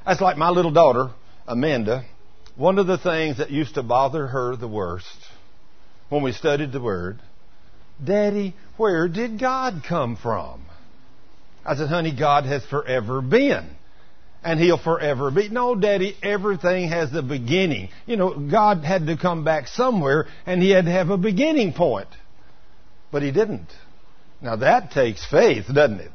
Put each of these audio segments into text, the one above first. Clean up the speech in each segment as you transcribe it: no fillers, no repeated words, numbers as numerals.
That's like my little daughter, Amanda. One of the things that used to bother her the worst when we studied the Word, Daddy, where did God come from? I said, honey, God has forever been. And He'll forever be. No, Daddy, everything has a beginning. You know, God had to come back somewhere, and He had to have a beginning point. But He didn't. Now that takes faith, doesn't it?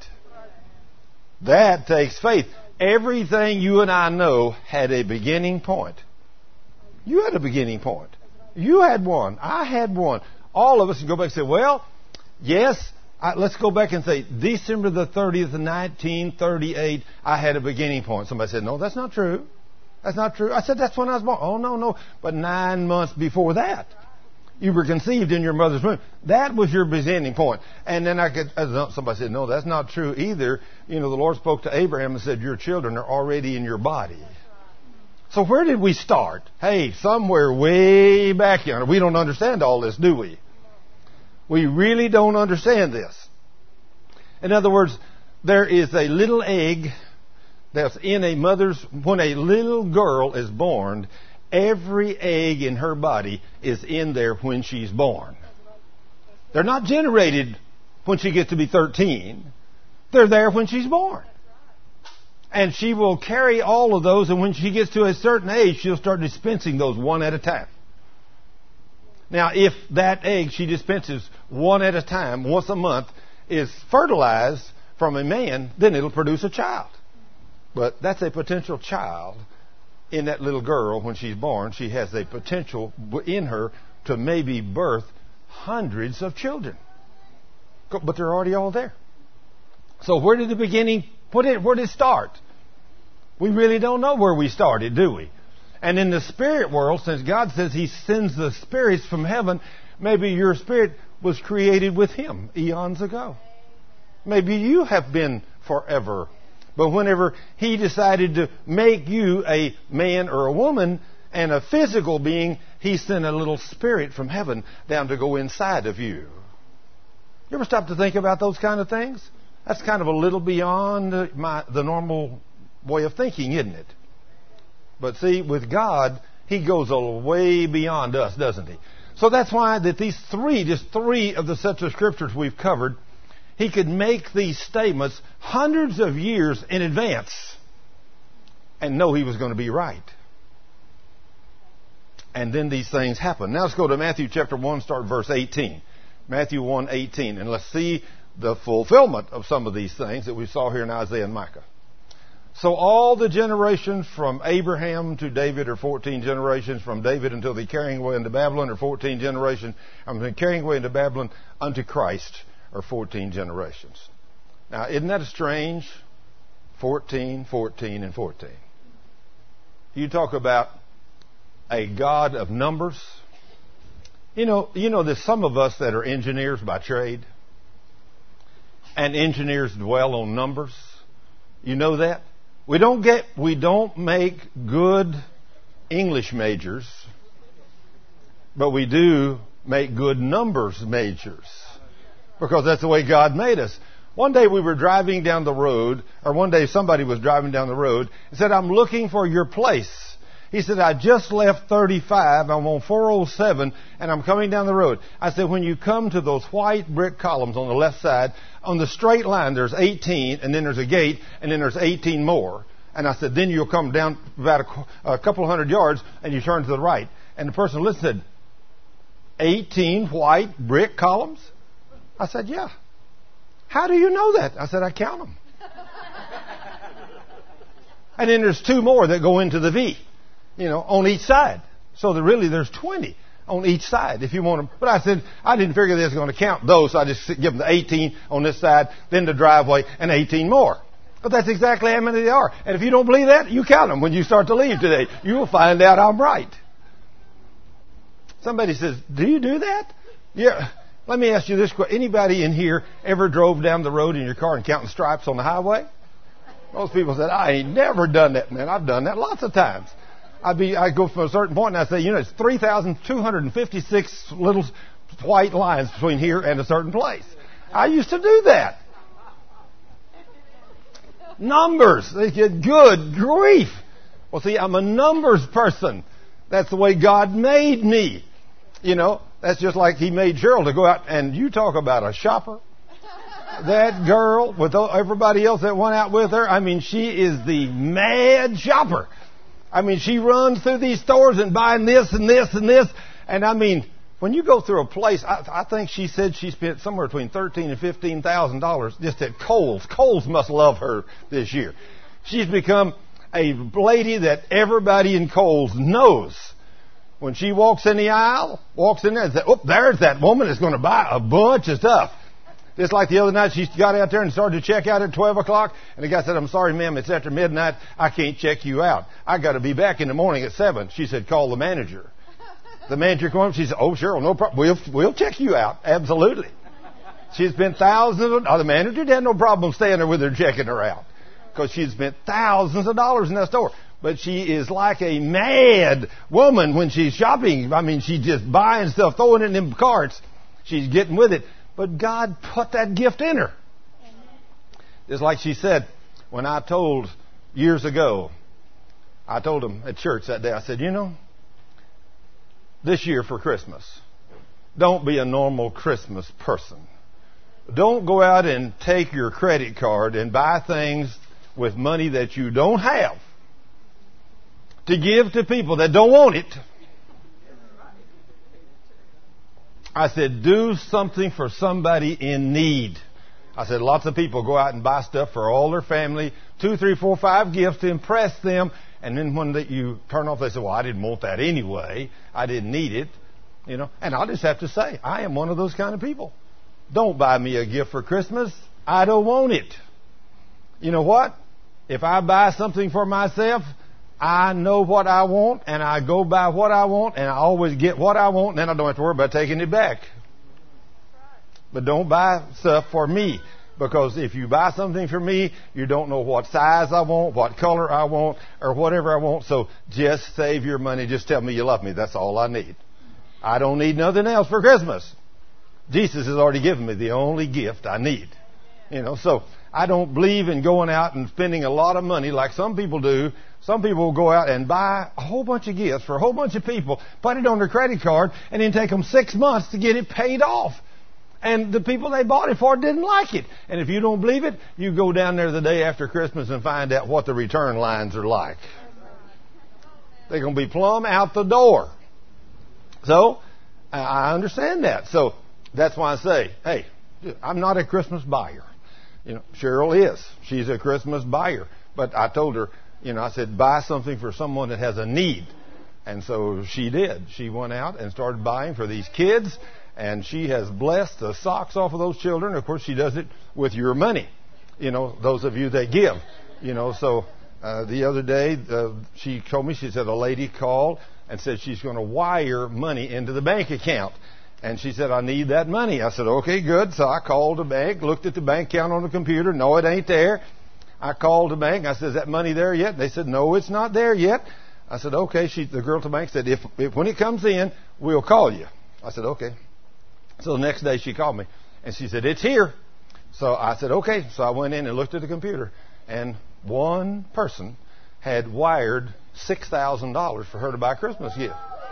That takes faith. Everything you and I know had a beginning point. You had a beginning point. You had one. I had one. All of us can go back and say, well, yes, let's go back and say, December the 30th, 1938, I had a beginning point. Somebody said, no, that's not true. That's not true. I said, that's when I was born. Oh, no. But 9 months before that, you were conceived in your mother's womb. That was your beginning point. And then somebody said, no, that's not true either. You know, the Lord spoke to Abraham and said, your children are already in your body. So where did we start? Hey, somewhere way back yonder. We don't understand all this, do we? We really don't understand this. In other words, there is a little egg that's in a mother's... When a little girl is born, every egg in her body is in there when she's born. They're not generated when she gets to be 13. They're there when she's born. And she will carry all of those, and when she gets to a certain age, she'll start dispensing those one at a time. Now, if that egg she dispenses one at a time, once a month, is fertilized from a man, then it'll produce a child. But that's a potential child in that little girl when she's born. She has a potential in her to maybe birth hundreds of children. But they're already all there. So where did it start? We really don't know where we started, do we? And in the spirit world, since God says He sends the spirits from heaven, maybe your spirit was created with Him eons ago. Maybe you have been forever. But whenever He decided to make you a man or a woman and a physical being, He sent a little spirit from heaven down to go inside of you. You ever stop to think about those kind of things? That's kind of a little beyond the normal way of thinking, isn't it? But see, with God, He goes a way beyond us, doesn't He? So that's why that these just three of the sets of scriptures we've covered, He could make these statements hundreds of years in advance and know He was going to be right. And then these things happen. Now let's go to Matthew chapter 1, start verse 18. Matthew 1:18, and let's see the fulfillment of some of these things that we saw here in Isaiah and Micah. So all the generations from Abraham to David are 14 generations. From David until the carrying away into Babylon are 14 generations. From the carrying away into Babylon unto Christ are 14 generations. Now, isn't that strange? 14, 14, and 14. You talk about a God of numbers. You know, there's some of us that are engineers by trade. And engineers dwell on numbers. You know that? We don't make good English majors, but we do make good numbers majors. Because that's the way God made us. One day we were driving down the road, or one day somebody was driving down the road and said, I'm looking for your place. He said, I just left 35, I'm on 407, and I'm coming down the road. I said, when you come to those white brick columns on the left side, on the straight line there's 18, and then there's a gate, and then there's 18 more. And I said, then you'll come down about a couple of hundred yards, and you turn to the right. And the person listened, 18 white brick columns? I said, yeah. How do you know that? I said, I count them. And then there's 2 more that go into the V. On each side. So there's 20 on each side if you want them. But I said, I didn't figure they was going to count those, so I just give them the 18 on this side, then the driveway, and 18 more. But that's exactly how many they are. And if you don't believe that, you count them when you start to leave today. You will find out I'm right. Somebody says, do you do that? Yeah. Let me ask you this question. Anybody in here ever drove down the road in your car and counting stripes on the highway? Most people said, I ain't never done that, man. I've done that lots of times. I go from a certain point and I say, it's 3,256 little white lines between here and a certain place. I used to do that. Numbers. They get good grief. Well, see, I'm a numbers person. That's the way God made me. You know, that's just like He made Cheryl to go out, and you talk about a shopper. That girl, with everybody else that went out with her, I mean, she is the mad shopper. I mean, she runs through these stores and buying this and this and this. And I mean, when you go through a place, I think she said she spent somewhere between $13,000 and $15,000 just at Kohl's. Kohl's must love her this year. She's become a lady that everybody in Kohl's knows. When she walks in the aisle, walks in there and says, "Oh, there's that woman that's going to buy a bunch of stuff." Just like the other night, she got out there and started to check out at 12 o'clock. And the guy said, "I'm sorry, ma'am, it's after midnight. I can't check you out. I got to be back in the morning at 7. She said, "Call the manager." The manager came up. She said, "Oh, sure, no problem. We'll check you out. Absolutely." She spent thousands of... the manager had no problem staying there with her, checking her out. Because she spent thousands of dollars in that store. But she is like a mad woman when she's shopping. I mean, she's just buying stuff, throwing it in them carts. She's getting with it. But God put that gift in her. Just like she said, when I told years ago, I told them at church that day, I said, "You know, this year for Christmas, don't be a normal Christmas person. Don't go out and take your credit card and buy things with money that you don't have to give to people that don't want it. I said, do something for somebody in need." I said, lots of people go out and buy stuff for all their family, 2, 3, 4, 5 gifts to impress them. And then when you turn off, they say, "Well, I didn't want that anyway. I didn't need it." You know, and I'll just have to say, I am one of those kind of people. Don't buy me a gift for Christmas. I don't want it. You know what? If I buy something for myself, I know what I want, and I go buy what I want, and I always get what I want, and then I don't have to worry about taking it back. But don't buy stuff for me, because if you buy something for me, you don't know what size I want, what color I want, or whatever I want. So just save your money. Just tell me you love me. That's all I need. I don't need nothing else for Christmas. Jesus has already given me the only gift I need. You know, so I don't believe in going out and spending a lot of money like some people do. Some people will go out and buy a whole bunch of gifts for a whole bunch of people, put it on their credit card, and then take them 6 months to get it paid off. And the people they bought it for didn't like it. And if you don't believe it, you go down there the day after Christmas and find out what the return lines are like. They're going to be plumb out the door. So, I understand that. So, that's why I say, hey, I'm not a Christmas buyer. You know, Cheryl is. She's a Christmas buyer. But I told her, you know, I said, buy something for someone that has a need. And so she did. She went out and started buying for these kids. And she has blessed the socks off of those children. Of course, she does it with your money. You know, those of you that give. You know, so the other day, she told me, she said a lady called and said she's going to wire money into the bank account. And she said, "I need that money." I said, "Okay, good." So I called the bank, looked at the bank account on the computer. No, it ain't there. I called the bank. I said, "Is that money there yet?" They said, "No, it's not there yet." I said, "Okay." The girl at the bank said, if when it comes in, we'll call you. I said, "Okay." So the next day she called me and she said, "It's here." So I said, "Okay." So I went in and looked at the computer, and one person had wired $6,000 for her to buy a Christmas gift.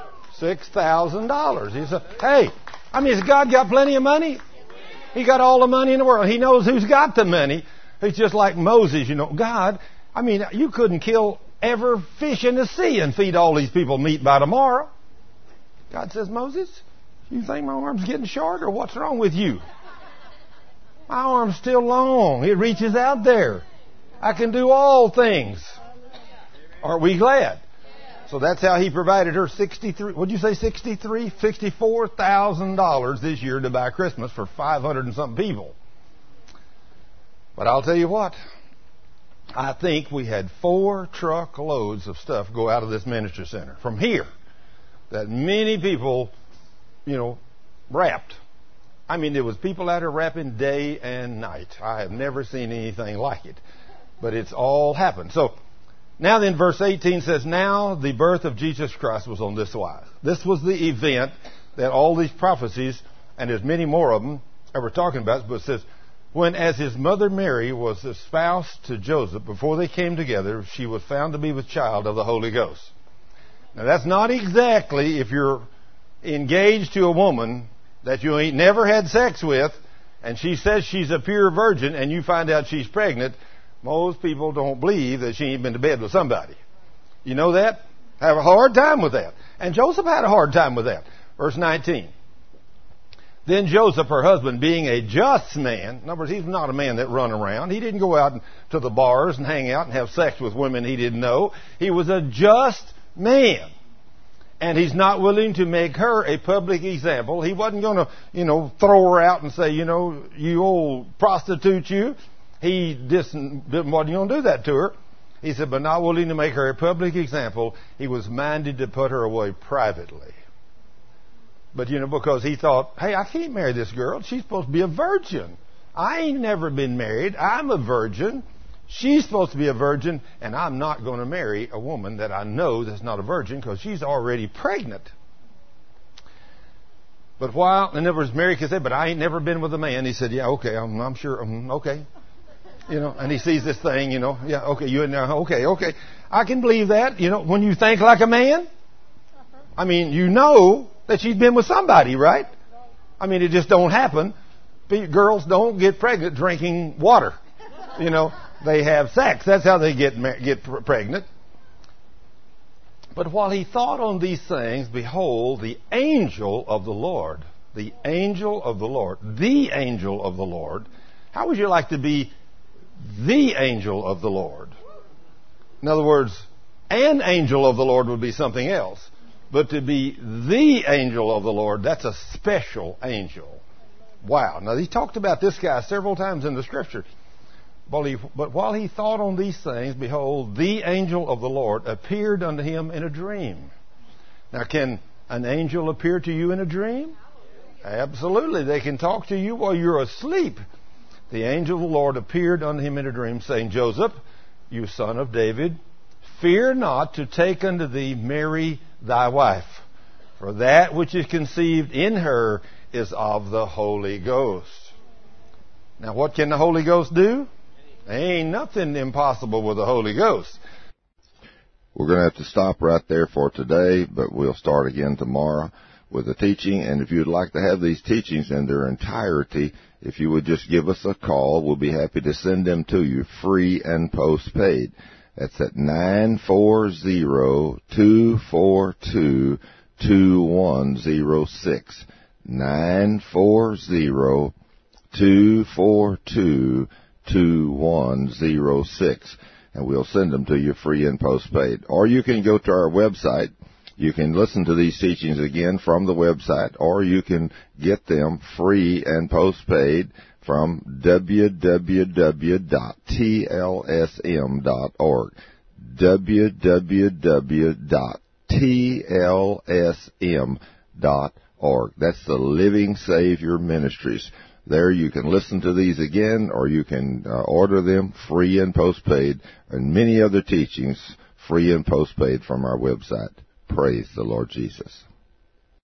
$6,000. He said, hey, I mean, has God got plenty of money? He got all the money in the world. He knows who's got the money. It's just like Moses, you know. God, I mean, you couldn't kill every fish in the sea and feed all these people meat by tomorrow. God says, "Moses, you think my arm's getting short, or what's wrong with you? My arm's still long. It reaches out there. I can do all things." Aren't we glad? So that's how He provided her $64,000 this year to buy Christmas for 500 and something people. But I'll tell you what, I think we had 4 truckloads of stuff go out of this ministry center from here that many people, you know, wrapped. I mean, there was people out there wrapping day and night. I have never seen anything like it. But it's all happened. So, now then, verse 18 says, "Now the birth of Jesus Christ was on this wise." This was the event that all these prophecies, and there's many more of them that we're talking about, but it says, when, as his mother Mary was espoused to Joseph, before they came together, she was found to be with child of the Holy Ghost. Now, that's not exactly if you're engaged to a woman that you ain't never had sex with, and she says she's a pure virgin, and you find out she's pregnant. Most people don't believe that she ain't been to bed with somebody. You know that? Have a hard time with that. And Joseph had a hard time with that. Verse 19. Then Joseph, her husband, being a just man, in other words, he's not a man that run around. He didn't go out to the bars and hang out and have sex with women he didn't know. He was a just man. And he's not willing to make her a public example. He wasn't going to, throw her out and say, you old prostitute, you. He wasn't going to do that to her. He said, but not willing to make her a public example. He was minded to put her away privately. But, because he thought, hey, I can't marry this girl. She's supposed to be a virgin. I ain't never been married. I'm a virgin. She's supposed to be a virgin, and I'm not going to marry a woman that I know that's not a virgin because she's already pregnant. But in other words, Mary could say, but I ain't never been with a man. He said, yeah, okay, I'm sure, okay. And he sees this thing, yeah, okay, okay. I can believe that, when you think like a man. I mean, that she's been with somebody, right? I mean, it just don't happen. Girls don't get pregnant drinking water. They have sex. That's how they get pregnant. But while he thought on these things, behold, the angel of the Lord, the angel of the Lord, the angel of the Lord. How would you like to be the angel of the Lord? In other words, an angel of the Lord would be something else. But to be the angel of the Lord, that's a special angel. Wow. Now, he talked about this guy several times in the Scripture. But while he thought on these things, behold, the angel of the Lord appeared unto him in a dream. Now, can an angel appear to you in a dream? Absolutely. They can talk to you while you're asleep. The angel of the Lord appeared unto him in a dream, saying, Joseph, you son of David, fear not to take unto thee Mary thy wife, for that which is conceived in her is of the Holy Ghost. Now, what can the Holy Ghost do? There ain't nothing impossible with the Holy Ghost. We're going to have to stop right there for today, but we'll start again tomorrow with the teaching. And if you'd like to have these teachings in their entirety, if you would just give us a call, we'll be happy to send them to you free and postpaid. That's at 940-242-2106. 940-242-2106. And we'll send them to you free and postpaid. Or you can go to our website. You can listen to these teachings again from the website, or you can get them free and postpaid from www.tlsm.org. www.tlsm.org. That's the Living Savior Ministries. There you can listen to these again, or you can order them free and postpaid, and many other teachings free and postpaid from our website. Praise the Lord Jesus.